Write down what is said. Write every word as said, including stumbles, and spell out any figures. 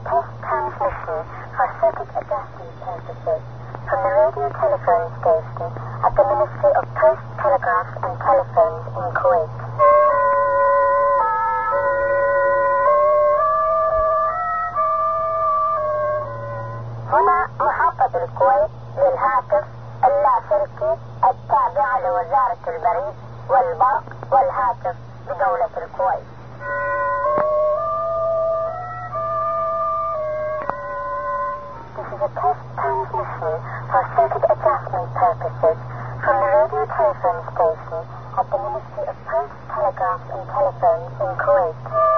test transmission for circuit adjustment purposes from the radio telephone station at the Ministry of Post, Telegraph and Telephones in Kuwait. هنا محطة الكويت للهاتف اللاسلكي التابعة لوزارة البريد والبرق والهاتف بدولة الكويت. This is a test transmission for circuit adjustment purposes from the radio telephone station at the Ministry of Post, Telegraph and Telephones in Kuwait.